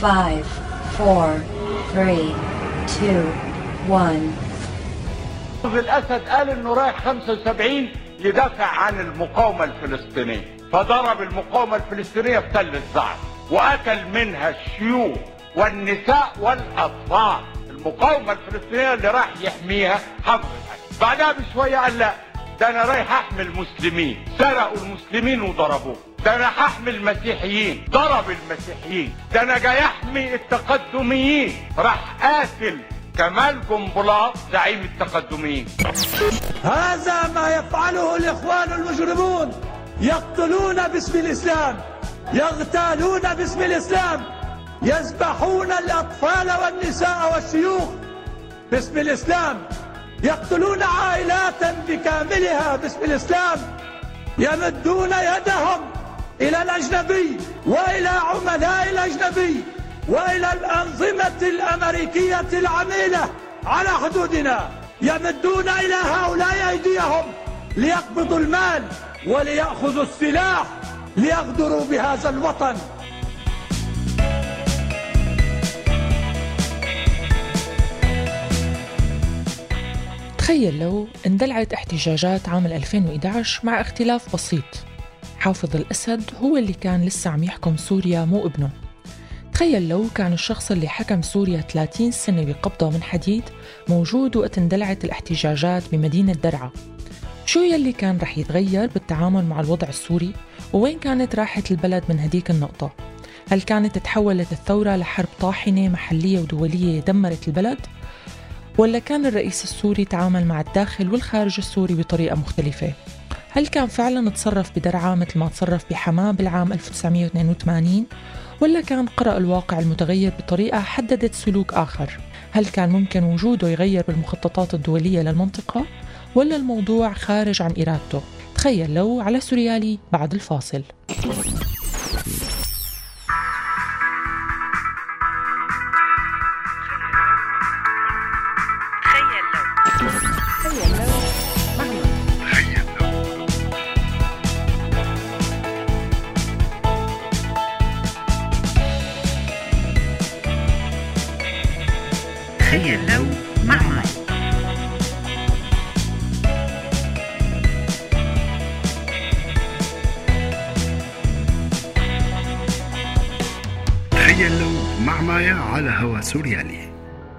5 4 3 2 1. الأسد قال إنه رايح 75 يدافع عن المقاومة الفلسطينية، فضرب المقاومة الفلسطينية في تل الزعر وقتل منها الشيوخ والنساء والأطفال. المقاومة الفلسطينية اللي راح يحميها حفظ الأسد. بعدها بشوية قال لا، ده أنا رايح أحمي المسلمين، سرقوا المسلمين وضربوه. ده أنا هحمي المسيحيين، ضرب المسيحيين. ده أنا جاي أحمي التقدميين، راح قاتل كمال جنبلاط زعيم التقدميين. هذا ما يفعله الإخوان المجرمون، يقتلون باسم الإسلام، يغتالون باسم الإسلام، يذبحون الأطفال والنساء والشيوخ باسم الإسلام، يقتلون عائلات بكاملها باسم الإسلام، يمدون يدهم إلى الأجنبي وإلى عملاء الأجنبي وإلى الأنظمة الأمريكية العميلة على حدودنا، يمدون إلى هؤلاء أيديهم ليقبضوا المال وليأخذوا السلاح ليغدروا بهذا الوطن. تخيل لو اندلعت احتجاجات عام 2011 مع اختلاف بسيط، حافظ الأسد هو اللي كان لسه عم يحكم سوريا مو ابنه. تخيل لو كان الشخص اللي حكم سوريا 30 سنة بقبضة من حديد موجود وقت اندلعت الاحتجاجات بمدينة درعا. شو يلي كان رح يتغير بالتعامل مع الوضع السوري؟ ووين كانت راحت البلد من هديك النقطة؟ هل كانت تحولت الثورة لحرب طاحنة محلية ودولية دمرت البلد؟ ولا كان الرئيس السوري تعامل مع الداخل والخارج السوري بطريقة مختلفة؟ هل كان فعلا تصرف بدرعا مثل ما تصرف بحماة بالعام 1982؟ ولا كان قرأ الواقع المتغير بطريقة حددت سلوك آخر؟ هل كان ممكن وجوده يغير بالمخططات الدولية للمنطقة؟ ولا الموضوع خارج عن إرادته؟ تخيل لو على سوريالي بعد الفاصل. تخيل لو مع ماي. تخيل لو مع مايا على هوا سوريالي.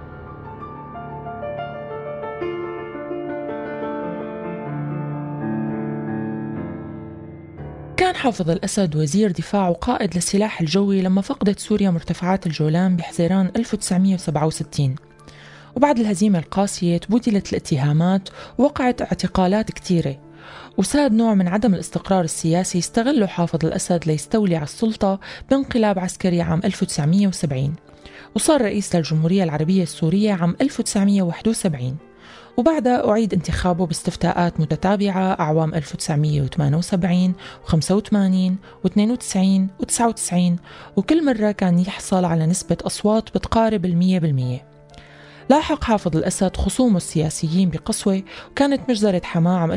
كان حافظ الأسد وزير دفاع وقائد للسلاح الجوي لما فقدت سوريا مرتفعات الجولان بحزيران 1967. وبعد الهزيمة القاسية تبدلت الاتهامات ووقعت اعتقالات كتيرة، وساد نوع من عدم الاستقرار السياسي استغله حافظ الأسد ليستولي على السلطة بانقلاب عسكري عام 1970، وصار رئيس للجمهورية العربية السورية عام 1971. وبعدها أعيد انتخابه باستفتاءات متتابعة أعوام 1978 و85 و92 و99، وكل مرة كان يحصل على نسبة أصوات بتقارب 100%. لاحق حافظ الأسد خصومه السياسيين بقسوة، وكانت مجزرة حماة عام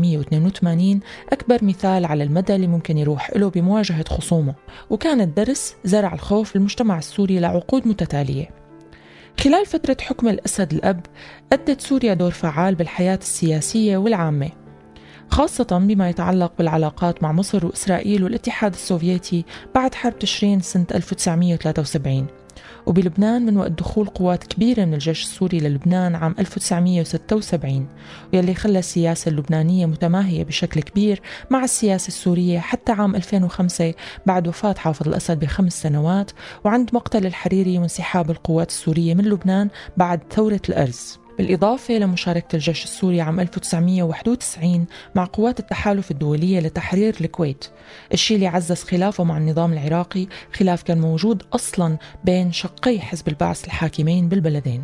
1982 أكبر مثال على المدى اللي ممكن يروح له بمواجهة خصومه، وكانت درس زرع الخوف للمجتمع السوري لعقود متتالية. خلال فترة حكم الأسد الأب أدت سوريا دور فعال بالحياة السياسية والعامة، خاصة بما يتعلق بالعلاقات مع مصر وإسرائيل والاتحاد السوفيتي بعد حرب تشرين سنة 1973، وبلبنان من وقت دخول قوات كبيرة من الجيش السوري للبنان عام 1976، ويلي خلى السياسة اللبنانية متماهية بشكل كبير مع السياسة السورية حتى عام 2005 بعد وفاة حافظ الأسد ب5 سنوات، وعند مقتل الحريري وانسحاب القوات السورية من لبنان بعد ثورة الأرز، بالإضافة لمشاركة الجيش السوري عام 1991 مع قوات التحالف الدولية لتحرير الكويت، الشيء اللي عزز خلافه مع النظام العراقي، خلاف كان موجود أصلاً بين شقي حزب البعث الحاكمين بالبلدين.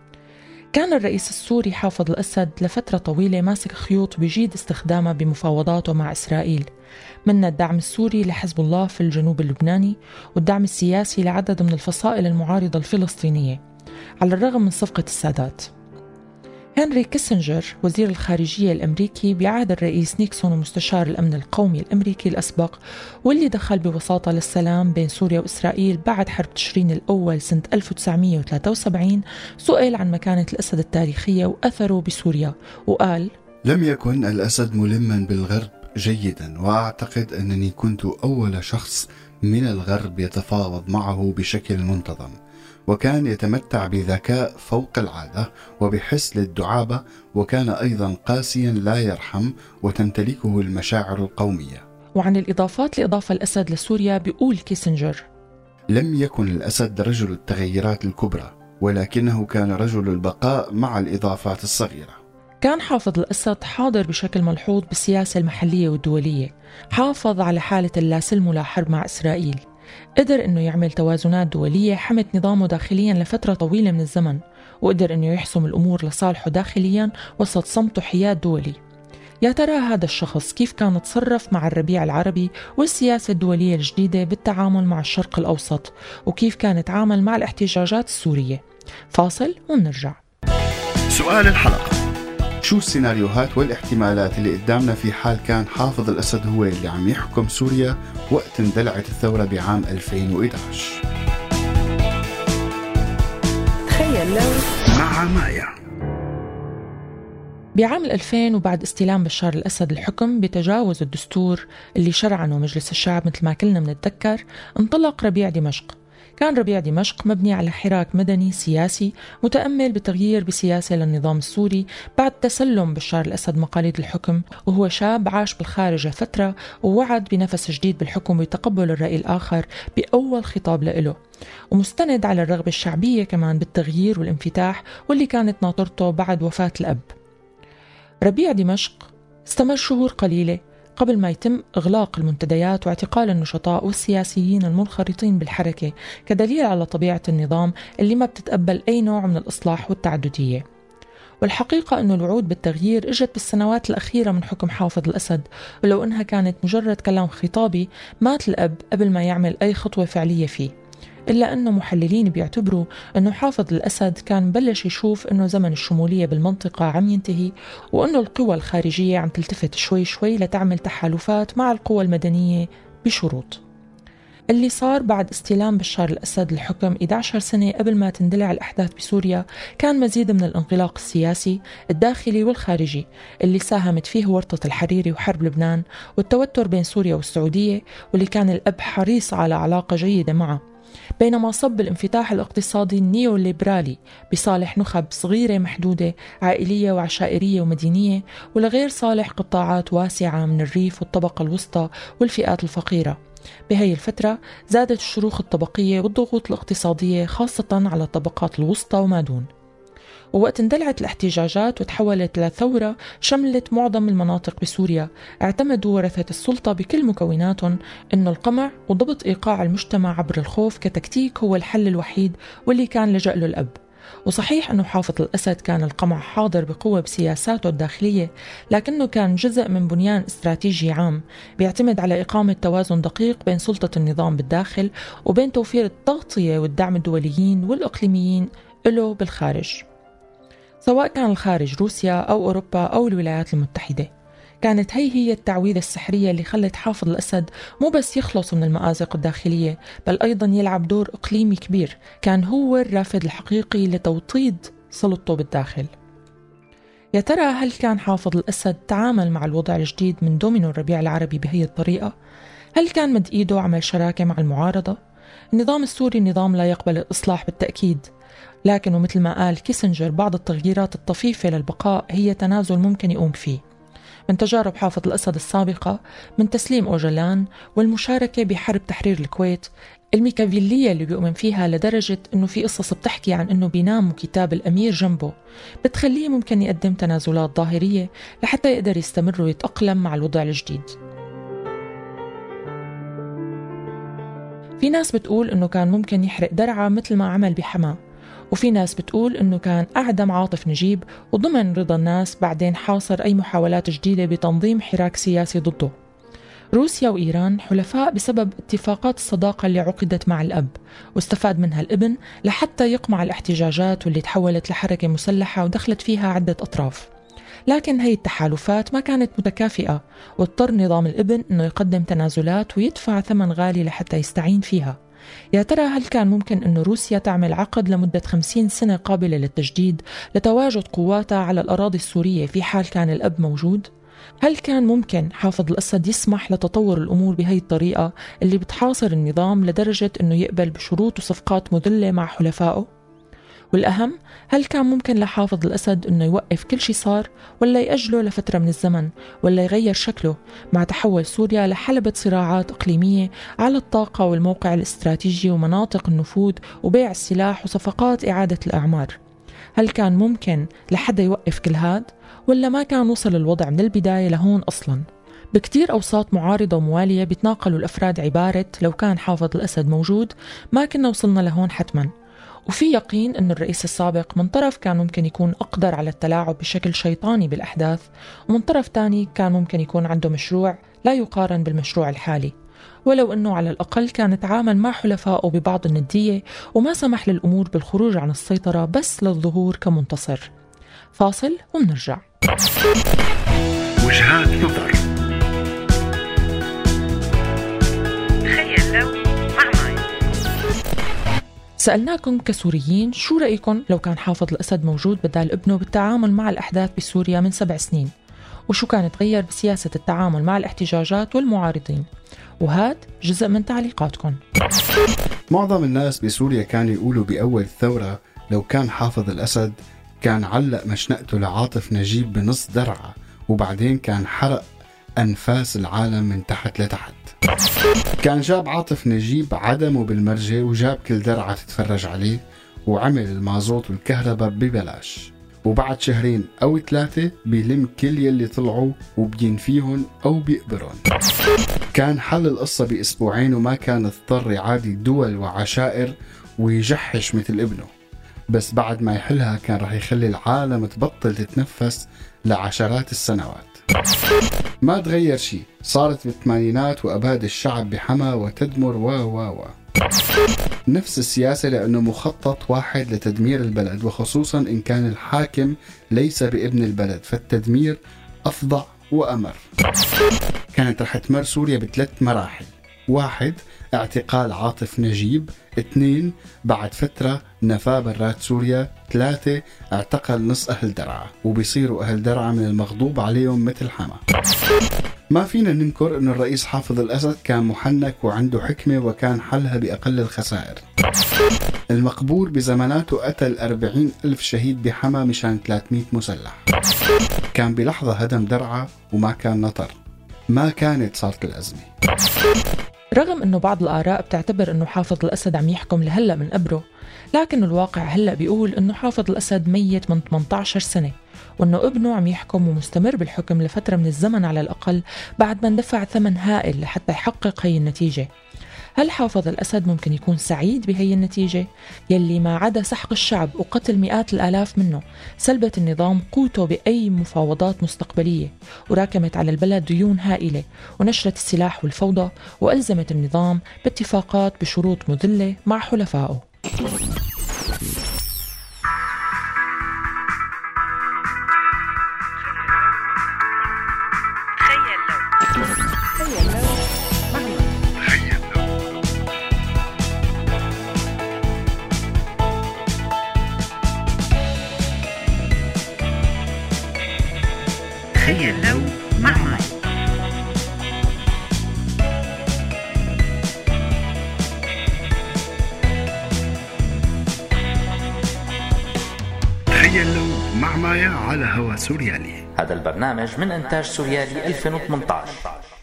كان الرئيس السوري حافظ الأسد لفترة طويلة ماسك خيوط بيجيد استخدامها بمفاوضاته مع إسرائيل، من الدعم السوري لحزب الله في الجنوب اللبناني، والدعم السياسي لعدد من الفصائل المعارضة الفلسطينية، على الرغم من صفقة السادات. هنري كيسنجر وزير الخارجية الأمريكي بعهد الرئيس نيكسون ومستشار الأمن القومي الأمريكي الأسبق، واللي دخل بوساطة للسلام بين سوريا وإسرائيل بعد حرب تشرين الأول سنة 1973، سئل عن مكانة الأسد التاريخية وأثره بسوريا وقال: لم يكن الأسد ملما بالغرب جيدا، وأعتقد أنني كنت أول شخص من الغرب يتفاوض معه بشكل منتظم، وكان يتمتع بذكاء فوق العادة وبحس للدعابة، وكان أيضا قاسيا لا يرحم وتمتلكه المشاعر القومية. وعن الإضافات لإضافة الأسد لسوريا بيقول كيسنجر: لم يكن الأسد رجل التغيرات الكبرى، ولكنه كان رجل البقاء مع الإضافات الصغيرة. كان حافظ الأسد حاضر بشكل ملحوظ بالسياسة المحلية والدولية، حافظ على حالة اللا سلم ولا حرب مع إسرائيل، قدر أنه يعمل توازنات دولية حمت نظامه داخليا لفترة طويلة من الزمن، وقدر أنه يحسم الأمور لصالحه داخليا وسط صمت حياد دولي. يا ترى هذا الشخص كيف كان تصرف مع الربيع العربي والسياسة الدولية الجديدة بالتعامل مع الشرق الأوسط، وكيف كان يتعامل مع الاحتجاجات السورية؟ فاصل ونرجع. سؤال الحلقة: شو السيناريوهات والاحتمالات اللي قدامنا في حال كان حافظ الأسد هو اللي عم يحكم سوريا وقت اندلعت الثورة بعام 2011؟ تخيل لو مع مايا. بعام 2000 وبعد استلام بشار الأسد الحكم بتجاوز الدستور اللي شرعنه مجلس الشعب مثل ما كلنا بنتذكر، انطلق ربيع دمشق. كان ربيع دمشق مبني على حراك مدني سياسي متأمل بتغيير بسياسة للنظام السوري بعد تسلم بشار الأسد مقاليد الحكم، وهو شاب عاش بالخارج فترة ووعد بنفس جديد بالحكم وتقبل الرأي الآخر بأول خطاب له، ومستند على الرغبة الشعبية كمان بالتغيير والانفتاح واللي كانت ناطرته بعد وفاة الأب. ربيع دمشق استمر شهور قليلة قبل ما يتم إغلاق المنتديات واعتقال النشطاء والسياسيين المنخرطين بالحركة كدليل على طبيعة النظام اللي ما بتتقبل أي نوع من الإصلاح والتعددية. والحقيقة أنه الوعود بالتغيير إجت بالسنوات الأخيرة من حكم حافظ الأسد، ولو أنها كانت مجرد كلام خطابي مات الأب قبل ما يعمل أي خطوة فعلية فيه. إلا أنه محللين بيعتبروا أنه حافظ الأسد كان بلش يشوف أنه زمن الشمولية بالمنطقة عم ينتهي، وأنه القوى الخارجية عم تلتفت شوي شوي لتعمل تحالفات مع القوى المدنية بشروط. اللي صار بعد استلام بشار الأسد الحكم 11 سنة قبل ما تندلع الأحداث بسوريا كان مزيد من الانغلاق السياسي الداخلي والخارجي اللي ساهمت فيه ورطة الحريري وحرب لبنان والتوتر بين سوريا والسعودية، واللي كان الأب حريص على علاقة جيدة معه، بينما صب الانفتاح الاقتصادي النيوليبرالي بصالح نخب صغيرة محدودة عائلية وعشائرية ومدينية، ولغير صالح قطاعات واسعة من الريف والطبقة الوسطى والفئات الفقيرة. بهي الفترة زادت الشروخ الطبقية والضغوط الاقتصادية خاصة على الطبقات الوسطى وما دون. ووقت اندلعت الاحتجاجات وتحولت لثورة شملت معظم المناطق بسوريا، اعتمدوا ورثة السلطة بكل مكوناتهم أن القمع وضبط إيقاع المجتمع عبر الخوف كتكتيك هو الحل الوحيد واللي كان لجأ له الأب. وصحيح أنه حافظ الأسد كان القمع حاضر بقوة بسياساته الداخلية، لكنه كان جزء من بنيان استراتيجي عام بيعتمد على إقامة توازن دقيق بين سلطة النظام بالداخل وبين توفير التغطية والدعم الدوليين والإقليميين له بالخارج، سواء كان الخارج روسيا أو أوروبا أو الولايات المتحدة. كانت هي التعويذة السحرية اللي خلت حافظ الأسد مو بس يخلص من المآزق الداخلية، بل أيضا يلعب دور إقليمي كبير، كان هو الرافد الحقيقي لتوطيد سلطته بالداخل. يا ترى هل كان حافظ الأسد تعامل مع الوضع الجديد من دومينو الربيع العربي بهي الطريقة؟ هل كان مد إيده عمل شراكة مع المعارضة؟ النظام السوري نظام لا يقبل الإصلاح بالتأكيد، لكن ومثل ما قال كيسنجر بعض التغييرات الطفيفة للبقاء هي تنازل ممكن يقوم فيه، من تجارب حافظ الأسد السابقة من تسليم أوجلان والمشاركة بحرب تحرير الكويت الميكافيلية اللي بيؤمن فيها لدرجة أنه في قصص بتحكي عن أنه بينام كتاب الأمير جنبه بتخليه ممكن يقدم تنازلات ظاهرية لحتى يقدر يستمر ويتأقلم مع الوضع الجديد. في ناس بتقول أنه كان ممكن يحرق درعا مثل ما عمل بحماه، وفي ناس بتقول أنه كان أعدم عاطف نجيب وضمن رضا الناس بعدين حاصر أي محاولات جديدة بتنظيم حراك سياسي ضده. روسيا وإيران حلفاء بسبب اتفاقات الصداقة اللي عقدت مع الأب واستفاد منها الابن لحتى يقمع الاحتجاجات واللي تحولت لحركة مسلحة ودخلت فيها عدة أطراف. لكن هي التحالفات ما كانت متكافئة، واضطر نظام الابن أنه يقدم تنازلات ويدفع ثمن غالي لحتى يستعين فيها. يا ترى هل كان ممكن أن روسيا تعمل عقد لمدة 50 سنة قابلة للتجديد لتواجد قواتها على الأراضي السورية في حال كان الأب موجود؟ هل كان ممكن حافظ الأسد يسمح لتطور الأمور بهي الطريقة اللي بتحاصر النظام لدرجة أنه يقبل بشروط وصفقات مذلة مع حلفائه؟ والأهم، هل كان ممكن لحافظ الأسد أنه يوقف كل شيء صار ولا يأجله لفترة من الزمن ولا يغير شكله مع تحول سوريا لحلبة صراعات إقليمية على الطاقة والموقع الاستراتيجي ومناطق النفوذ وبيع السلاح وصفقات إعادة الأعمار؟ هل كان ممكن لحدا يوقف كل هاد ولا ما كان وصل الوضع من البداية لهون أصلاً؟ بكتير أوساط معارضة وموالية بيتناقلوا الأفراد عبارة لو كان حافظ الأسد موجود ما كنا وصلنا لهون حتماً. وفي يقين أن الرئيس السابق من طرف كان ممكن يكون أقدر على التلاعب بشكل شيطاني بالأحداث، ومن طرف تاني كان ممكن يكون عنده مشروع لا يقارن بالمشروع الحالي، ولو أنه على الأقل كان تعامل مع حلفائه ببعض الندية وما سمح للأمور بالخروج عن السيطرة بس للظهور كمنتصر. فاصل ومنرجع. وجهات نظر. سألناكم كسوريين شو رأيكم لو كان حافظ الأسد موجود بدال ابنه بالتعامل مع الأحداث بسوريا من 7 سنين، وشو كان تغير بسياسة التعامل مع الاحتجاجات والمعارضين؟ وهاد جزء من تعليقاتكم. معظم الناس بسوريا كانوا يقولوا بأول الثورة لو كان حافظ الأسد كان علق مشنقته لعاطف نجيب بنص درعه وبعدين كان حرق أنفاس العالم من تحت لتحت. كان جاب عاطف نجيب عدمه بالمرجة وجاب كل درعة تتفرج عليه وعمل المازوت والكهرباء ببلاش، وبعد 2 أو 3 بيلم كل يلي طلعوا وبينفيهم أو بيقبرهم. كان حل القصة بأسبوعين وما كان اضطر يعادي دول وعشائر ويجحش مثل ابنه، بس بعد ما يحلها كان رح يخلي العالم تبطل تتنفس لعشرات السنوات. ما تغير شيء، صارت بالثمانينات وأباد الشعب بحما وتدمر و نفس السياسة، لأنه مخطط واحد لتدمير البلد، وخصوصا إن كان الحاكم ليس بابن البلد فالتدمير أفظع وأمر. كانت رح تمر سوريا ب3 مراحل: 1 اعتقال عاطف نجيب، 2 بعد فترة نفاه برات سوريا، 3 اعتقل نص أهل درعا وبيصيروا أهل درعا من المغضوب عليهم مثل حما. ما فينا ننكر أن الرئيس حافظ الأسد كان محنك وعنده حكمة وكان حلها بأقل الخسائر. المقبور بزماناته قتل 40,000 شهيد بحما مشان 300 مسلح. كان بلحظة هدم درعا وما كان نطر، ما كانت صارت الأزمة. رغم أنه بعض الآراء بتعتبر أنه حافظ الأسد عم يحكم لهلأ من قبره، لكن الواقع هلأ بيقول أنه حافظ الأسد ميت من 18 سنة، وأنه ابنه عم يحكم ومستمر بالحكم لفترة من الزمن على الأقل بعد ما اندفع ثمن هائل لحتى يحقق هي النتيجة. هل حافظ الأسد ممكن يكون سعيد بهي النتيجة يلي ما عدا سحق الشعب وقتل مئات الآلاف منه سلبت النظام قوته بأي مفاوضات مستقبلية، وراكمت على البلد ديون هائلة، ونشرت السلاح والفوضى، وألزمت النظام باتفاقات بشروط مذلة مع حلفائه؟ تخيل لو مع مايا. تخيل لو مع مايا على هوا سوريالي. هذا البرنامج من إنتاج سوريالي 2018.